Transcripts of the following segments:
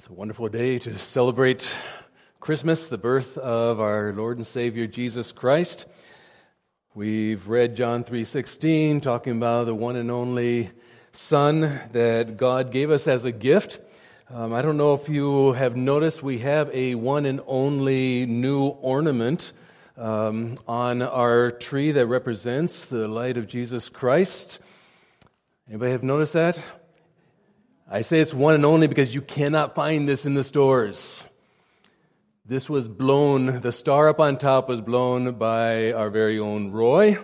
It's a wonderful day to celebrate Christmas, the birth of our Lord and Savior Jesus Christ. We've read John 3:16, talking about the one and only Son that God gave us as a gift. I don't know if you have noticed, we have a one and only new ornament on our tree that represents the light of Jesus Christ. Anybody have noticed that? I say it's one and only because you cannot find this in the stores. This was blown, the star up on top was blown by our very own Roy.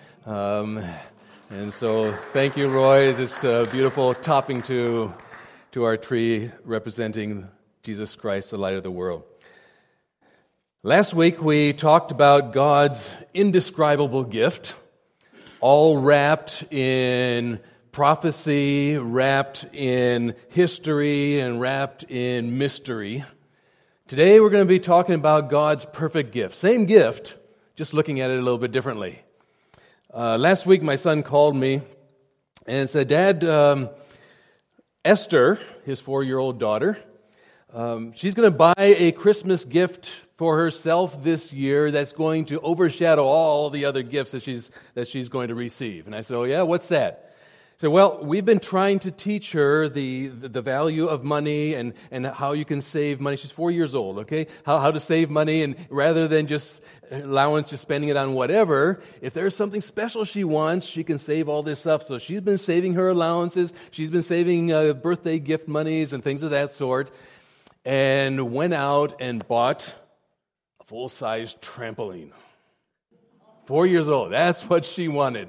And so thank you, Roy. Just a beautiful topping to our tree representing Jesus Christ, the light of the world. Last week we talked about God's indescribable gift, all wrapped in prophecy, wrapped in history, and wrapped in mystery. Today we're going to be talking about God's perfect gift. Same gift, just looking at it a little bit differently. Last week my son called me and said, Dad, Esther, his 4-year-old daughter, she's going to buy a Christmas gift for herself this year that's going to overshadow all the other gifts that she's going to receive. And I said, oh yeah, what's that? So, well, we've been trying to teach her the value of money and how you can save money. She's 4 years old, okay? How to save money, and rather than just allowance, just spending it on whatever, if there's something special she wants, she can save all this stuff. So she's been saving her allowances. She's been saving birthday gift monies and things of that sort, and went out and bought a full-size trampoline. 4 years old. That's what she wanted.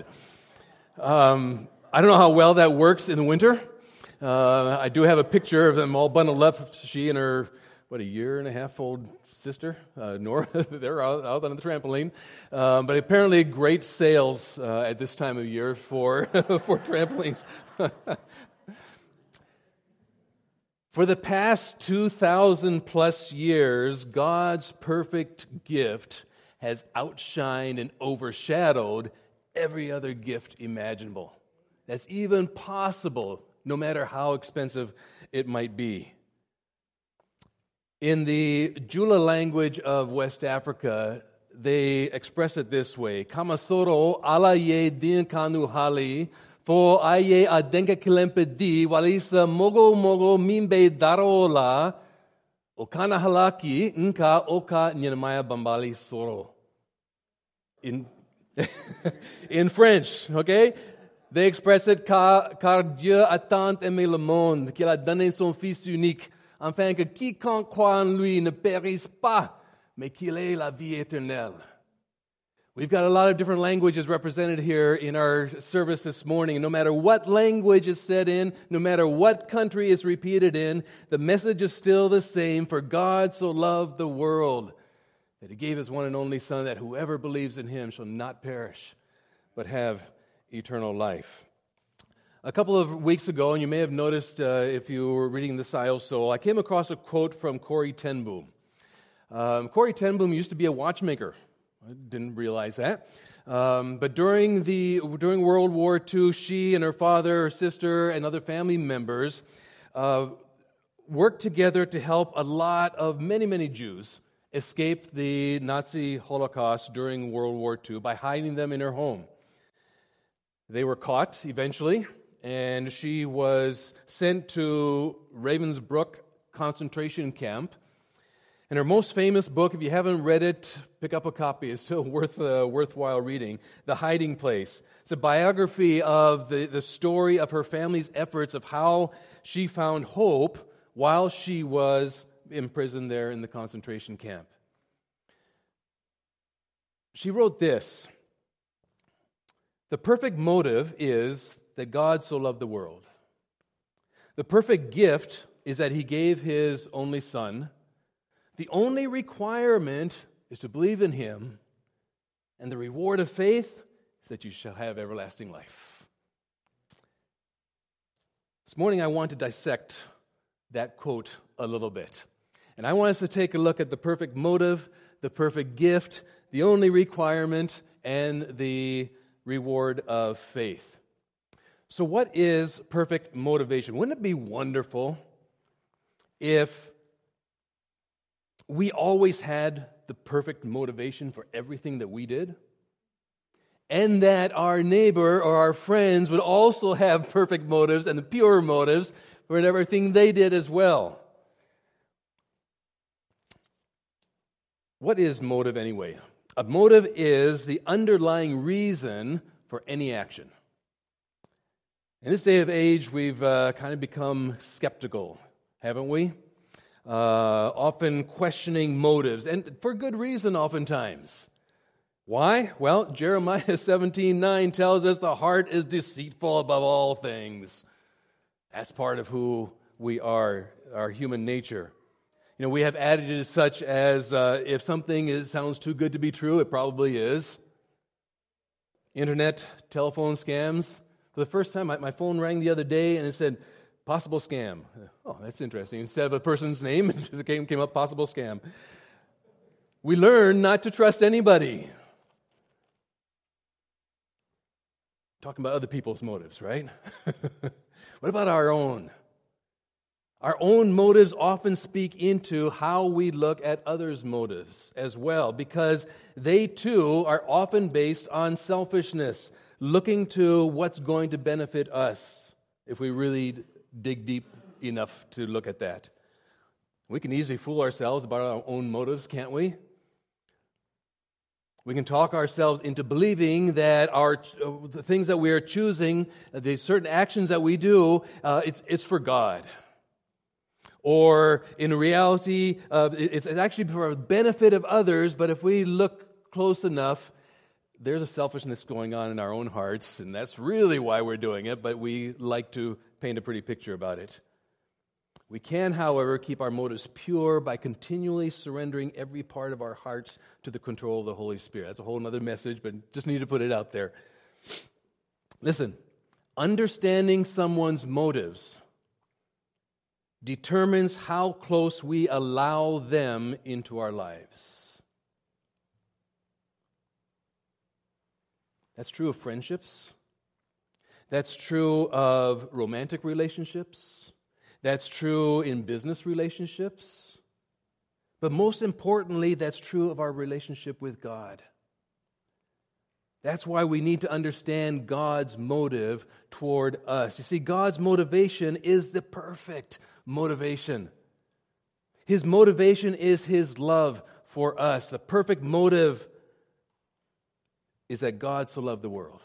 I don't know how well that works in the winter. I do have a picture of them all bundled up. She and her, a year-and-a-half-old sister, Nora, they're out on the trampoline. But apparently great sales at this time of year for trampolines. For the past 2,000 plus years, God's perfect gift has outshined and overshadowed every other gift imaginable. That's even possible, no matter how expensive it might be. In the Jula language of West Africa, they express it this way: Kamasoro ala ye din kanu hali, fo aye adenka kilempedi, walisa mogo mimbe darola, okana halaki, nka oka nyanamaya bambali soro. In French, okay? They express it, car Dieu a tant aimé le monde, qu'il a donné son Fils unique, afin que quiconque croit en lui ne périsse pas, mais qu'il ait la vie éternelle. We've got a lot of different languages represented here in our service this morning. No matter what language is said in, no matter what country is repeated in, the message is still the same. For God so loved the world that He gave His one and only Son, that whoever believes in Him shall not perish, but have eternal life. A couple of weeks ago, and you may have noticed if you were reading the Scio's Soul, I came across a quote from Corrie ten Boom. Corrie ten Boom used to be a watchmaker. I didn't realize that. But during World War II, she and her father, her sister, and other family members worked together to help a lot of many Jews escape the Nazi Holocaust during World War II by hiding them in her home. They were caught eventually, and she was sent to Ravensbrück concentration camp. And her most famous book, if you haven't read it, pick up a copy. It's still worthwhile reading. The Hiding Place. It's a biography of the story of her family's efforts of how she found hope while she was imprisoned there in the concentration camp. She wrote this: the perfect motive is that God so loved the world. The perfect gift is that He gave His only Son. The only requirement is to believe in Him, and the reward of faith is that you shall have everlasting life. This morning I want to dissect that quote a little bit. And I want us to take a look at the perfect motive, the perfect gift, the only requirement, and the reward of faith. So what is perfect motivation? Wouldn't it be wonderful if we always had the perfect motivation for everything that we did, and that our neighbor or our friends would also have perfect motives and the pure motives for everything they did as well. What is motive anyway? A motive is the underlying reason for any action. In this day of age, we've kind of become skeptical, haven't we? Often questioning motives, and for good reason oftentimes. Why? Well, Jeremiah 17:9 tells us the heart is deceitful above all things. That's part of who we are, our human nature. We have adages such as, if something sounds too good to be true, it probably is. Internet, telephone scams. For the first time, my phone rang the other day and it said, possible scam. Oh, that's interesting. Instead of a person's name, it came up, possible scam. We learn not to trust anybody. Talking about other people's motives, right? What about our own? Our own motives often speak into how we look at others' motives as well, because they too are often based on selfishness, looking to what's going to benefit us, if we really dig deep enough to look at that. We can easily fool ourselves about our own motives, can't we? We can talk ourselves into believing that the things that we are choosing, the certain actions that we do, it's for God. Or in reality, it's actually for the benefit of others, but if we look close enough, there's a selfishness going on in our own hearts, and that's really why we're doing it, but we like to paint a pretty picture about it. We can, however, keep our motives pure by continually surrendering every part of our hearts to the control of the Holy Spirit. That's a whole other message, but just need to put it out there. Listen, understanding someone's motives determines how close we allow them into our lives. That's true of friendships. That's true of romantic relationships. That's true in business relationships. But most importantly, that's true of our relationship with God. That's why we need to understand God's motive toward us. You see, God's motivation is the perfect motivation. His motivation is His love for us. The perfect motive is that God so loved the world.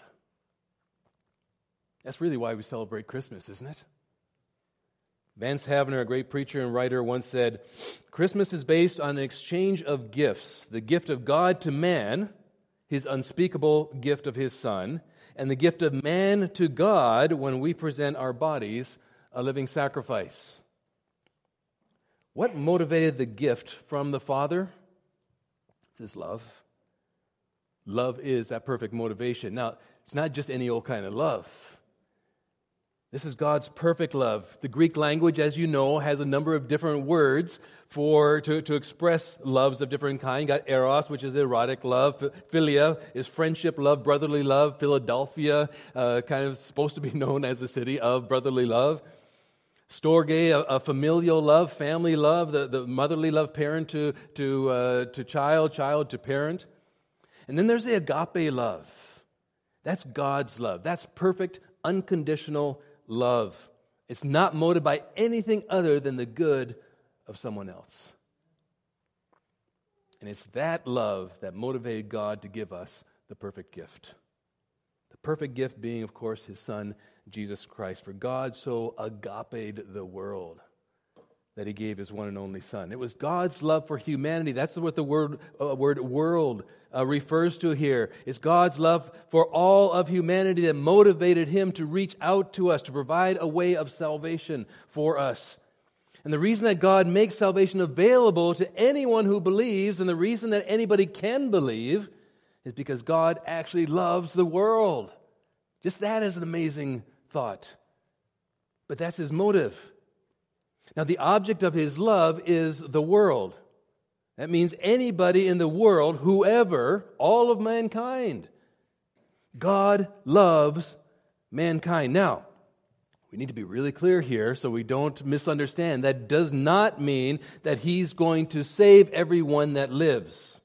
That's really why we celebrate Christmas, isn't it? Vance Havner, a great preacher and writer, once said, Christmas is based on an exchange of gifts, the gift of God to man, His unspeakable gift of His Son, and the gift of man to God when we present our bodies a living sacrifice. What motivated the gift from the Father? It's His love. Love is that perfect motivation. Now, it's not just any old kind of love. This is God's perfect love. The Greek language, as you know, has a number of different words to express loves of different kind. You got eros, which is erotic love. Philia is friendship love, brotherly love. Philadelphia, kind of supposed to be known as the city of brotherly love. Storge, a familial love, family love, the motherly love, parent to child, child to parent. And then there's the agape love. That's God's love. That's perfect, unconditional love. It's not motivated by anything other than the good of someone else. And it's that love that motivated God to give us the perfect gift. The perfect gift being, of course, His Son, Jesus Christ. For God so agaped the world that He gave His one and only Son. It was God's love for humanity. That's what the word world refers to here. It's God's love for all of humanity that motivated Him to reach out to us, to provide a way of salvation for us. And the reason that God makes salvation available to anyone who believes, and the reason that anybody can believe, is because God actually loves the world. Just that is an amazing thought. But that's His motive. Now, the object of His love is the world. That means anybody in the world, whoever, all of mankind. God loves mankind. Now, We need to be really clear here so we don't misunderstand. That does not mean that He's going to save everyone that lives.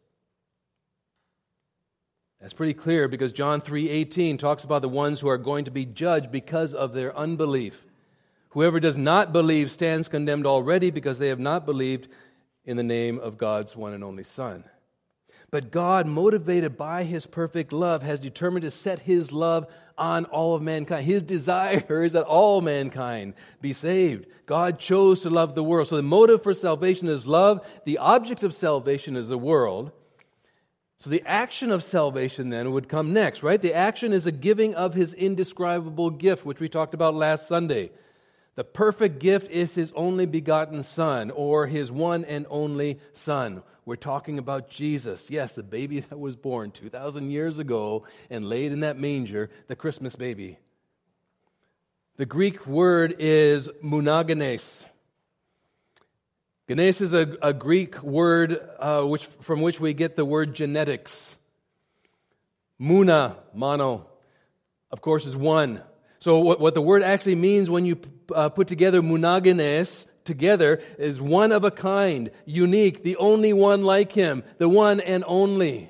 That's pretty clear because John 3:18 talks about the ones who are going to be judged because of their unbelief. Whoever does not believe stands condemned already because they have not believed in the name of God's one and only Son. But God, motivated by His perfect love, has determined to set His love on all of mankind. His desire is that all mankind be saved. God chose to love the world. So the motive for salvation is love. The object of salvation is the world. So the action of salvation then would come next, right? The action is the giving of His indescribable gift, which we talked about last Sunday. The perfect gift is His only begotten Son, or His one and only Son. We're talking about Jesus. Yes, the baby that was born 2,000 years ago and laid in that manger, the Christmas baby. The Greek word is monogenes. Genes is a Greek word from which we get the word genetics. Muna, mono, of course, is one. So what the word actually means when you put together monogenes together is one of a kind, unique, the only one like Him, the one and only.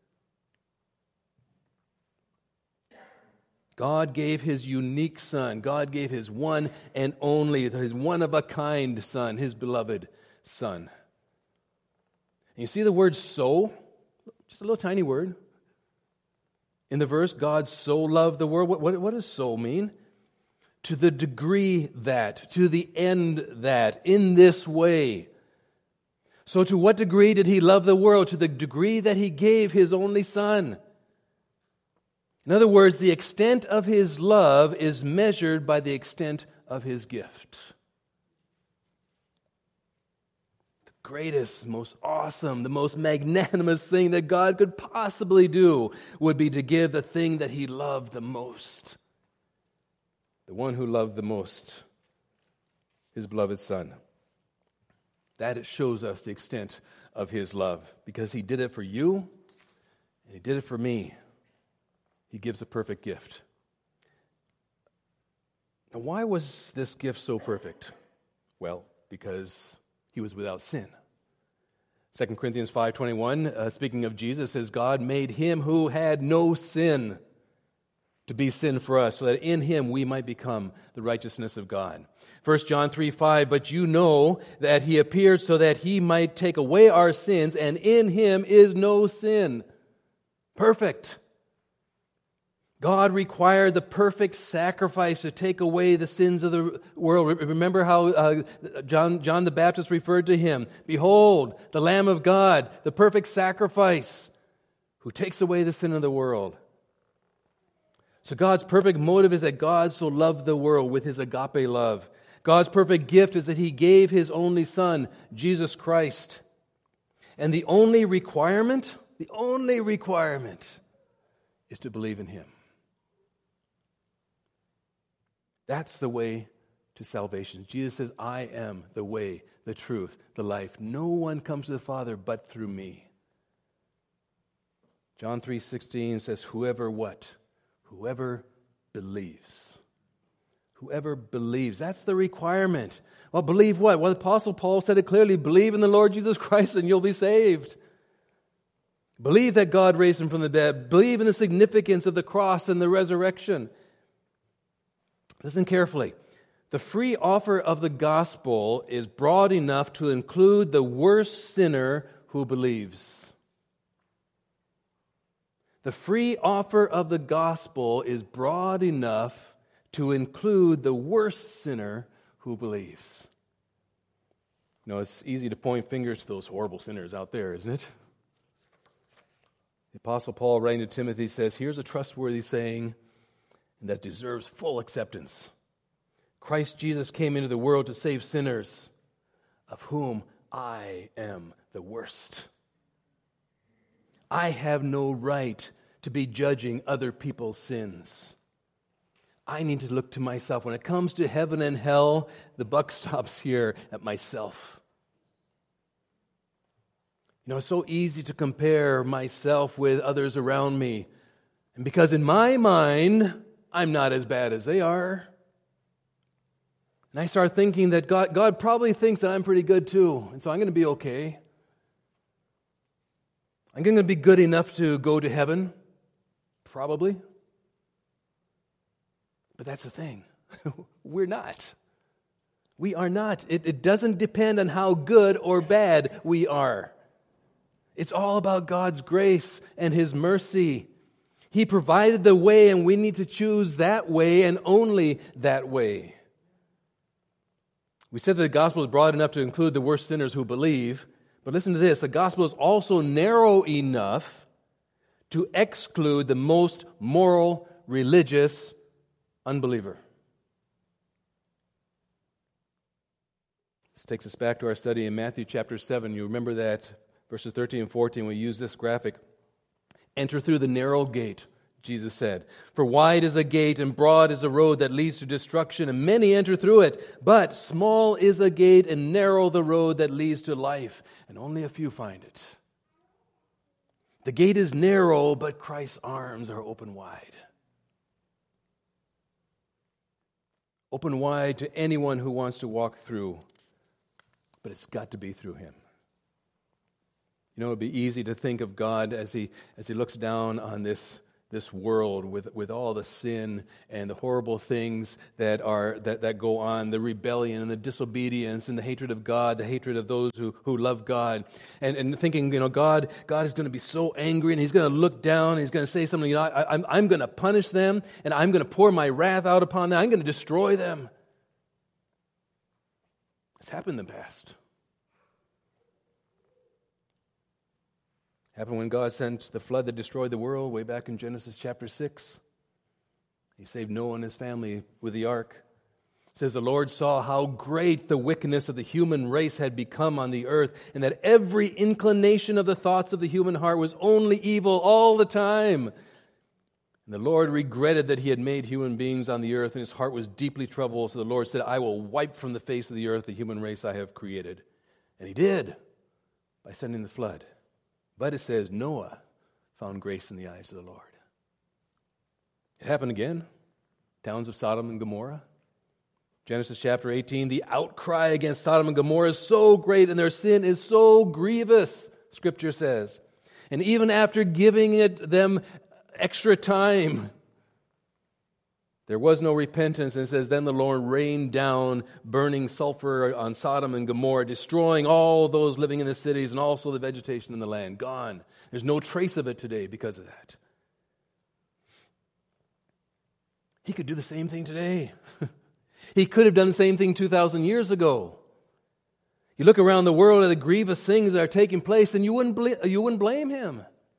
God gave His unique Son. God gave His one and only, His one of a kind Son, His beloved Son. And you see the word so? Just a little tiny word. In the verse, God so loved the world. What does so mean? To the degree that, to the end that, in this way. So to what degree did He love the world? To the degree that He gave His only Son. In other words, the extent of His love is measured by the extent of His gift. The greatest, most awesome, the most magnanimous thing that God could possibly do would be to give the thing that He loved the most. The one who loved the most, His beloved Son. That it shows us the extent of His love. Because He did it for you, and He did it for me. He gives a perfect gift. Now, why was this gift so perfect? Well, because He was without sin. 2 Corinthians 5:21, speaking of Jesus, says, God made Him who had no sin to be sin for us, so that in Him we might become the righteousness of God. 1 John 3:5, but you know that He appeared so that He might take away our sins, and in Him is no sin. Perfect. God required the perfect sacrifice to take away the sins of the world. Remember how John the Baptist referred to Him. Behold, the Lamb of God, the perfect sacrifice, who takes away the sin of the world. So God's perfect motive is that God so loved the world with His agape love. God's perfect gift is that He gave His only Son, Jesus Christ. And the only requirement is to believe in Him. That's the way to salvation. Jesus says, I am the way, the truth, the life. No one comes to the Father but through me. John 3:16 says, whoever what? Whoever believes. Whoever believes. That's the requirement. Well, believe what? Well, the Apostle Paul said it clearly. Believe in the Lord Jesus Christ and you'll be saved. Believe that God raised Him from the dead. Believe in the significance of the cross and the resurrection. Listen carefully. The free offer of the gospel is broad enough to include the worst sinner who believes. The free offer of the gospel is broad enough to include the worst sinner who believes. You know, it's easy to point fingers to those horrible sinners out there, isn't it? The Apostle Paul, writing to Timothy, says, here's a trustworthy saying that deserves full acceptance. Christ Jesus came into the world to save sinners, of whom I am the worst. I have no right to be judging other people's sins. I need to look to myself. When it comes to heaven and hell, the buck stops here at myself. You know, it's so easy to compare myself with others around me. And because in my mind, I'm not as bad as they are. And I start thinking that God probably thinks that I'm pretty good too, and so I'm going to be okay. I'm going to be good enough to go to heaven, probably. But that's the thing. We're not. We are not. It doesn't depend on how good or bad we are. It's all about God's grace and His mercy. He provided the way, and we need to choose that way and only that way. We said that the gospel is broad enough to include the worst sinners who believe. But listen to this. The gospel is also narrow enough to exclude the most moral, religious unbeliever. This takes us back to our study in Matthew chapter 7. You remember that verses 13 and 14, we use this graphic. Enter through the narrow gate, Jesus said. For wide is a gate and broad is a road that leads to destruction, and many enter through it. But small is a gate and narrow the road that leads to life, and only a few find it. The gate is narrow, but Christ's arms are open wide. Open wide to anyone who wants to walk through. But it's got to be through Him. You know, it would be easy to think of God as He looks down on this world with all the sin and the horrible things that go on, the rebellion and the disobedience and the hatred of God, the hatred of those who love God, and thinking, you know, God is going to be so angry, and He's going to look down and He's going to say something, you know, I'm going to punish them, and I'm going to pour my wrath out upon them. I'm going to destroy them. It's happened in the past. Happened when God sent the flood that destroyed the world way back in Genesis chapter 6. He saved Noah and his family with the ark. It says, the Lord saw how great the wickedness of the human race had become on the earth, and that every inclination of the thoughts of the human heart was only evil all the time. And the Lord regretted that He had made human beings on the earth, and His heart was deeply troubled. So the Lord said, I will wipe from the face of the earth the human race I have created. And He did, by sending the flood. But it says Noah found grace in the eyes of the Lord. It happened again. Towns of Sodom and Gomorrah. Genesis chapter 18, the outcry against Sodom and Gomorrah is so great and their sin is so grievous, Scripture says. And even after giving them extra time, there was no repentance. And it says, then the Lord rained down burning sulfur on Sodom and Gomorrah, destroying all those living in the cities and also the vegetation in the land. Gone. There's no trace of it today because of that. He could do the same thing today. He could have done the same thing 2,000 years ago. You look around the world at the grievous things that are taking place, and you wouldn't blame Him.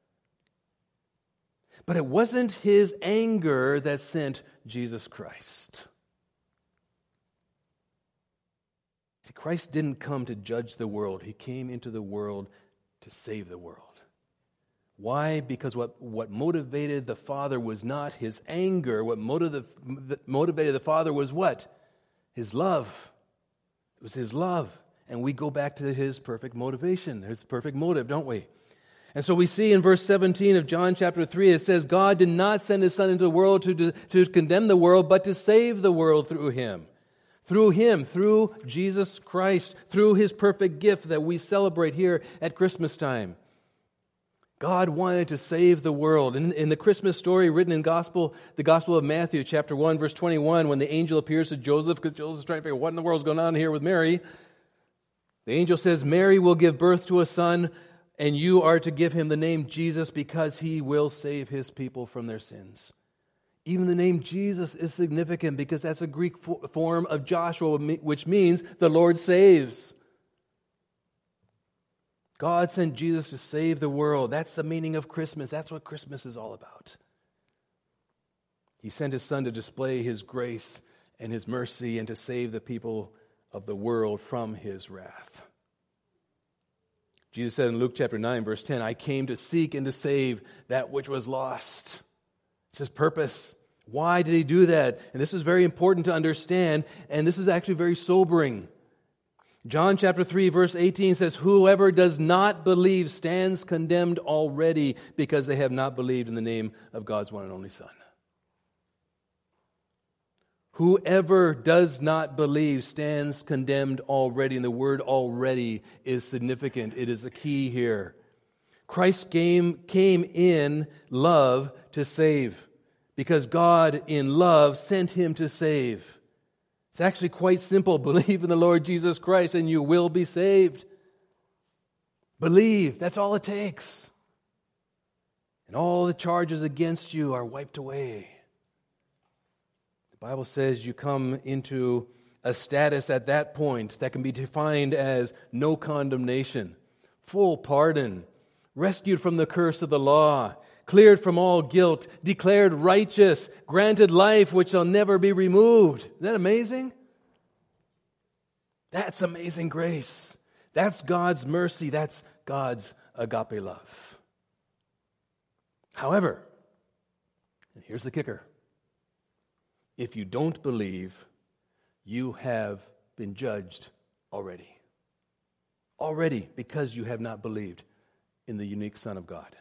But it wasn't His anger that sent Jesus Christ. See, Christ didn't come to judge the world. He came into the world to save the world. Why? Because what motivated the Father was not His anger. What motivated the Father was what? His love. It was His love. And we go back to His perfect motivation. His perfect motive, don't we? And so we see in verse 17 of John chapter 3, it says, God did not send His Son into the world to condemn the world, but to save the world through Him. Through Him, through Jesus Christ, through His perfect gift that we celebrate here at Christmas time. God wanted to save the world. In the Christmas story written in the Gospel of Matthew chapter 1, verse 21, when the angel appears to Joseph, because Joseph's trying to figure out what in the world is going on here with Mary, the angel says, Mary will give birth to a son, and you are to give him the name Jesus because He will save His people from their sins. Even the name Jesus is significant because that's a Greek form of Joshua, which means the Lord saves. God sent Jesus to save the world. That's the meaning of Christmas. That's what Christmas is all about. He sent His Son to display His grace and His mercy and to save the people of the world from His wrath. Jesus said in Luke chapter 9, verse 10, I came to seek and to save that which was lost. It's His purpose. Why did He do that? And this is very important to understand, and this is actually very sobering. John chapter 3, verse 18 says, whoever does not believe stands condemned already because they have not believed in the name of God's one and only Son. Whoever does not believe stands condemned already. And the word already is significant. It is a key here. Christ came in love to save, because God in love sent him to save. It's actually quite simple. Believe in the Lord Jesus Christ and you will be saved. Believe. That's all it takes. And all the charges against you are wiped away. The Bible says you come into a status at that point that can be defined as no condemnation, full pardon, rescued from the curse of the law, cleared from all guilt, declared righteous, granted life which shall never be removed. Isn't that amazing? That's amazing grace. That's God's mercy. That's God's agape love. However, and here's the kicker, if you don't believe, you have been judged already. Already, because you have not believed in the unique Son of God.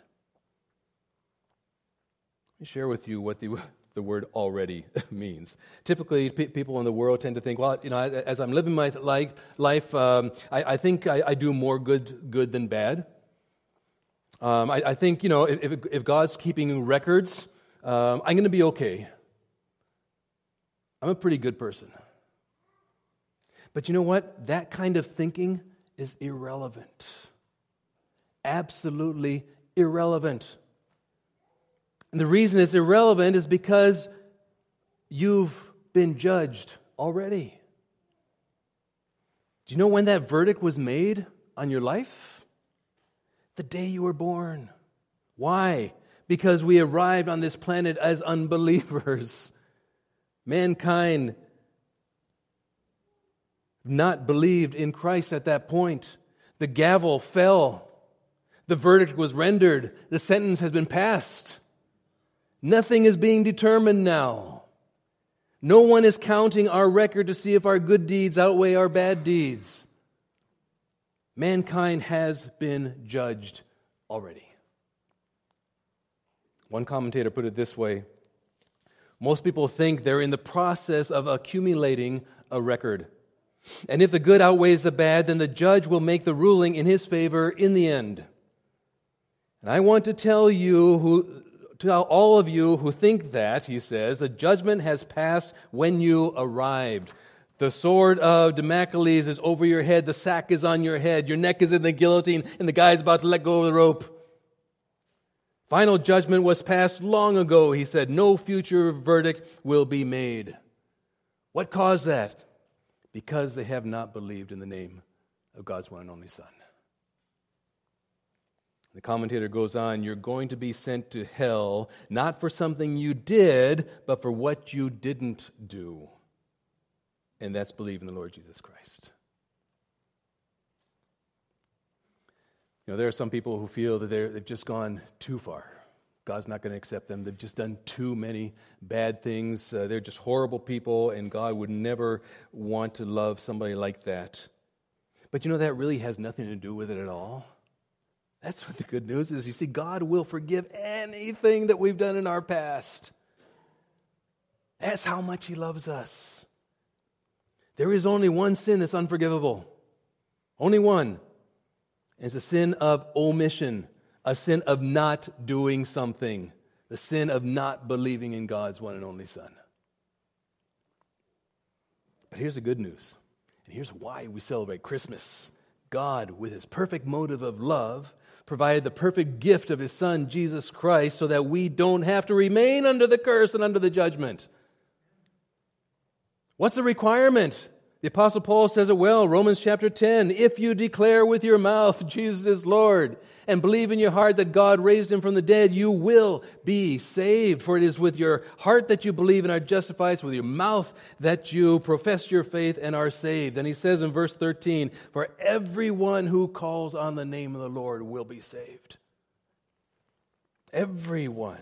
Let me share with you what the word already means. Typically, people in the world tend to think, well, as I'm living my life, I think I do more good than bad. I think, if God's keeping records, I'm going to be okay. I'm a pretty good person. But you know what? That kind of thinking is irrelevant. Absolutely irrelevant. And the reason it's irrelevant is because you've been judged already. Do you know when that verdict was made on your life? The day you were born. Why? Because we arrived on this planet as unbelievers. Mankind not believed in Christ at that point. The gavel fell. The verdict was rendered. The sentence has been passed. Nothing is being determined now. No one is counting our record to see if our good deeds outweigh our bad deeds. Mankind has been judged already. One commentator put it this way: most people think they're in the process of accumulating a record. And if the good outweighs the bad, then the judge will make the ruling in his favor in the end. And I want to tell all of you who think that, he says, the judgment has passed when you arrived. The sword of Damocles is over your head, the sack is on your head, your neck is in the guillotine, and the guy's about to let go of the rope. Final judgment was passed long ago, he said. No future verdict will be made. What caused that? Because they have not believed in the name of God's one and only Son. The commentator goes on, you're going to be sent to hell, not for something you did, but for what you didn't do. And that's believe in the Lord Jesus Christ. There are some people who feel that they've just gone too far. God's not going to accept them. They've just done too many bad things. They're just horrible people, and God would never want to love somebody like that. But that really has nothing to do with it at all. That's what the good news is. You see, God will forgive anything that we've done in our past. That's how much He loves us. There is only one sin that's unforgivable. Only one. It's a sin of omission, a sin of not doing something, the sin of not believing in God's one and only Son. But here's the good news, and here's why we celebrate Christmas. God, with His perfect motive of love, provided the perfect gift of His Son, Jesus Christ, so that we don't have to remain under the curse and under the judgment. What's the requirement? The Apostle Paul says it well, Romans chapter 10, if you declare with your mouth Jesus is Lord and believe in your heart that God raised Him from the dead, you will be saved. For it is with your heart that you believe and are justified, it's with your mouth that you profess your faith and are saved. And he says in verse 13, for everyone who calls on the name of the Lord will be saved. Everyone.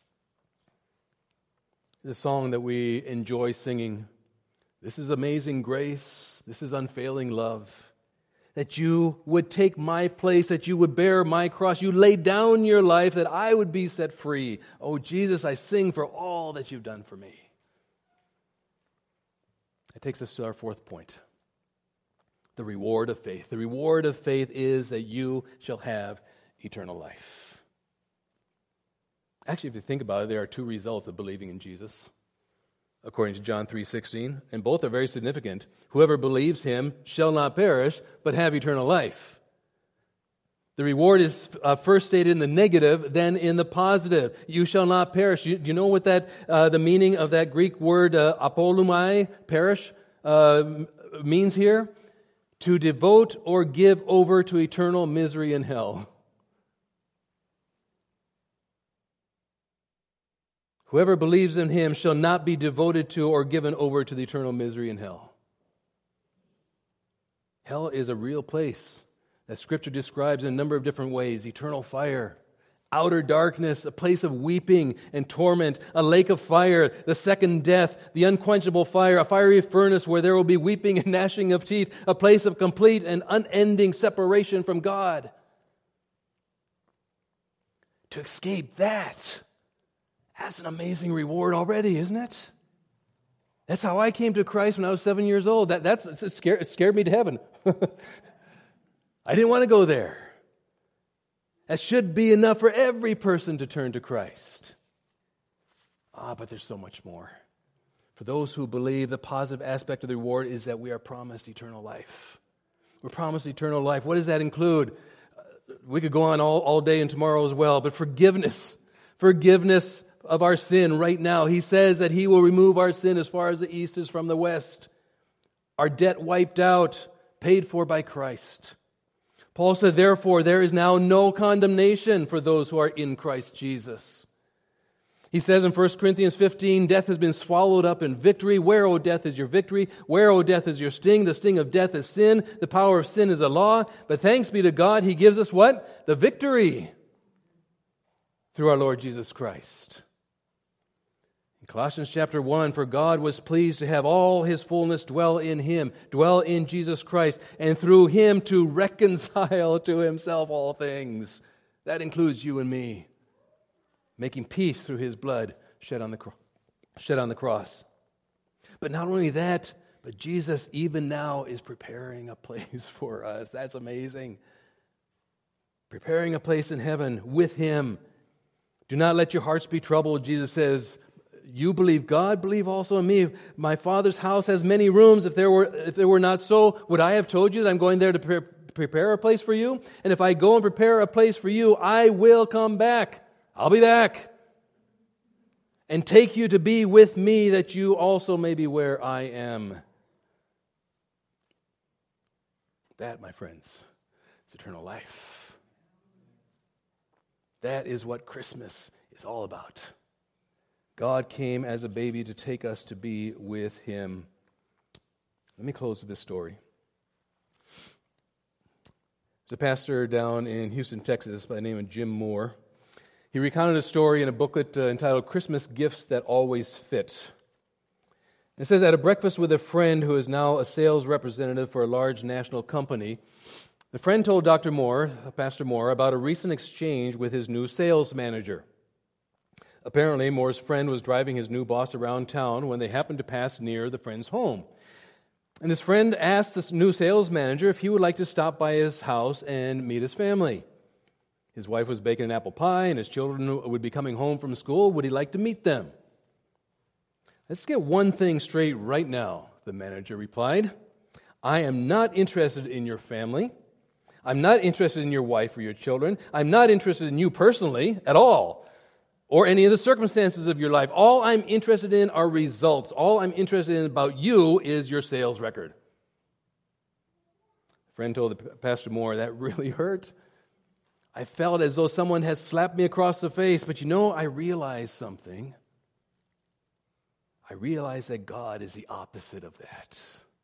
The song that we enjoy singing, this is amazing grace, this is unfailing love, that you would take my place, that you would bear my cross, you laid down your life that I would be set free. Oh Jesus, I sing for all that you've done for me. It takes us to our fourth point. The reward of faith. The reward of faith is that you shall have eternal life. Actually, if you think about it, there are two results of believing in Jesus, according to John 3:16, and both are very significant. Whoever believes him shall not perish, but have eternal life. The reward is first stated in the negative, then in the positive. You shall not perish. Do you know what the meaning of that Greek word apolumai, perish, means here? To devote or give over to eternal misery in hell. Whoever believes in him shall not be devoted to or given over to the eternal misery in hell. Hell is a real place that Scripture describes in a number of different ways. Eternal fire, outer darkness, a place of weeping and torment, a lake of fire, the second death, the unquenchable fire, a fiery furnace where there will be weeping and gnashing of teeth, a place of complete and unending separation from God. To escape that, that's an amazing reward already, isn't it? That's how I came to Christ when I was 7 years old. It scared me to heaven. I didn't want to go there. That should be enough for every person to turn to Christ. But there's so much more. For those who believe, the positive aspect of the reward is that we are promised eternal life. We're promised eternal life. What does that include? We could go on all day and tomorrow as well, but forgiveness of our sin right now. He says that he will remove our sin as far as the east is from the west. Our debt wiped out, paid for by Christ. Paul said, therefore, there is now no condemnation for those who are in Christ Jesus. He says in 1 Corinthians 15, death has been swallowed up in victory. Where, O death, is your victory? Where, O death, is your sting? The sting of death is sin. The power of sin is the law. But thanks be to God, he gives us what? The victory through our Lord Jesus Christ. Colossians chapter 1, for God was pleased to have all his fullness dwell in him, dwell in Jesus Christ, and through him to reconcile to himself all things. That includes you and me, making peace through his blood shed on the cross. But not only that, but Jesus even now is preparing a place for us. That's amazing. Preparing a place in heaven with him. Do not let your hearts be troubled, Jesus says. You believe God, believe also in me. My Father's house has many rooms. If there were not so, would I have told you that I'm going there to prepare a place for you? And if I go and prepare a place for you, I will come back. I'll be back. And take you to be with me, that you also may be where I am. That, my friends, is eternal life. That is what Christmas is all about. God came as a baby to take us to be with him. Let me close with this story. There's a pastor down in Houston, Texas, by the name of Jim Moore. He recounted a story in a booklet entitled Christmas Gifts That Always Fit. It says, at a breakfast with a friend who is now a sales representative for a large national company, the friend told Pastor Moore, about a recent exchange with his new sales manager. Apparently, Moore's friend was driving his new boss around town when they happened to pass near the friend's home. And this friend asked this new sales manager if he would like to stop by his house and meet his family. His wife was baking an apple pie, and his children would be coming home from school. Would he like to meet them? Let's get one thing straight right now, the manager replied. I am not interested in your family. I'm not interested in your wife or your children. I'm not interested in you personally at all, or any of the circumstances of your life. All I'm interested in are results. All I'm interested in about you is your sales record. A friend told Pastor Moore, that really hurt. I felt as though someone had slapped me across the face, but I realized something. I realized that God is the opposite of that.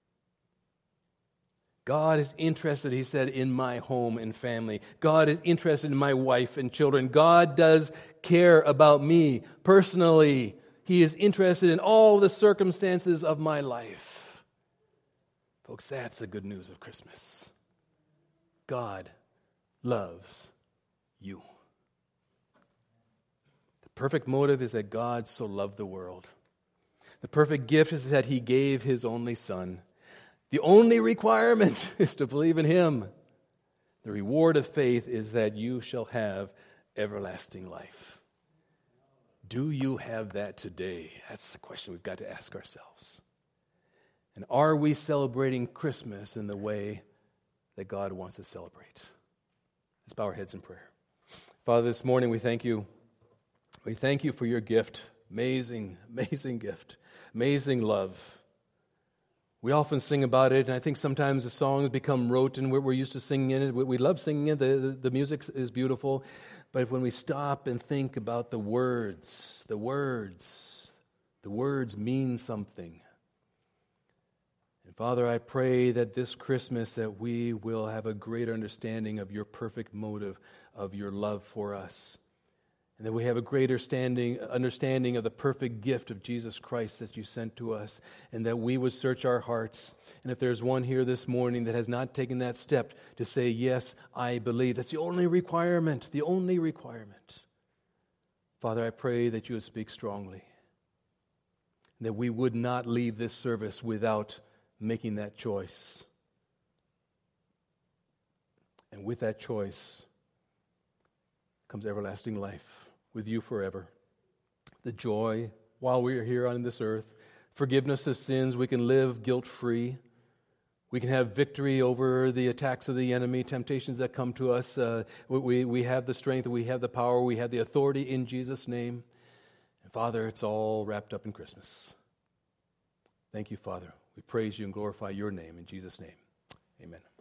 God is interested, he said, in my home and family. God is interested in my wife and children. God does care about me personally. He is interested in all the circumstances of my life. Folks, that's the good news of Christmas. God loves you. The perfect motive is that God so loved the world The perfect gift is that he gave his only Son. The only requirement is to believe in him. The reward of faith is that you shall have everlasting life. Do you have that today? That's the question we've got to ask ourselves. And are we celebrating Christmas in the way that God wants to celebrate? Let's bow our heads in prayer. Father, this morning we thank you. We thank you for your gift. Amazing, amazing gift. Amazing love. We often sing about it, and I think sometimes the songs become rote, and we're used to singing it. We love singing it. The music is beautiful. But when we stop and think about the words mean something. And Father, I pray that this Christmas that we will have a greater understanding of your perfect motive of your love for us. And that we have a greater understanding of the perfect gift of Jesus Christ that you sent to us. And that we would search our hearts. And if there's one here this morning that has not taken that step to say, yes, I believe. That's the only requirement. The only requirement. Father, I pray that you would speak strongly. And that we would not leave this service without making that choice. And with that choice comes everlasting life with you forever. The joy while we are here on this earth, forgiveness of sins, we can live guilt-free. We can have victory over the attacks of the enemy, temptations that come to us. We have the strength, we have the power, we have the authority in Jesus' name. And Father, it's all wrapped up in Christmas. Thank you, Father. We praise you and glorify your name in Jesus' name. Amen.